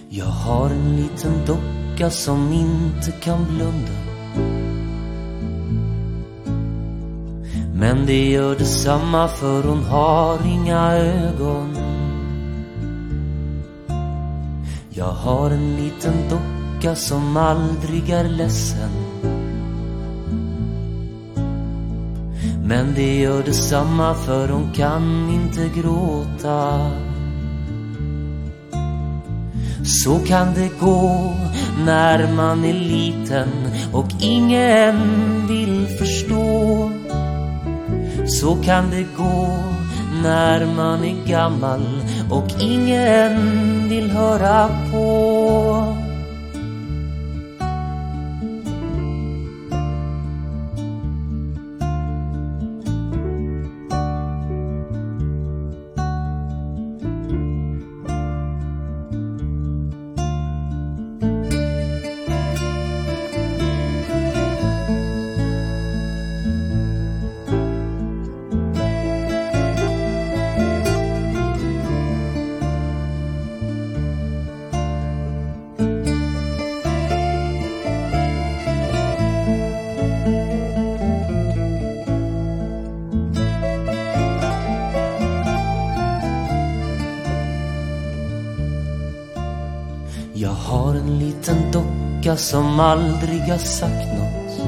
Jag har en liten docka som inte kan blunda, men det gör detsamma för hon har inga ögon. Jag har en liten docka som aldrig är ledsen, men det gör detsamma för hon kan inte gråta. Så kan det gå när man är liten och ingen vill förstå. Så kan det gå när man är gammal och ingen vill höra på. Jag har en liten docka som aldrig har sagt något,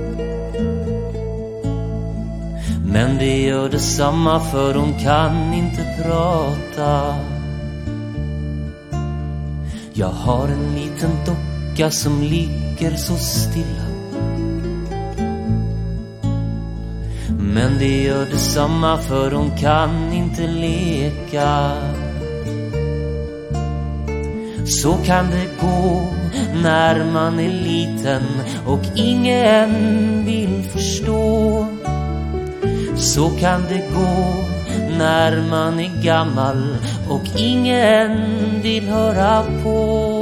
men det gör detsamma för hon kan inte prata. Jag har en liten docka som ligger så stilla, men det gör detsamma för hon kan inte leka. Så kan det gå när man är liten och ingen vill förstå. Så kan det gå när man är gammal och ingen vill höra på.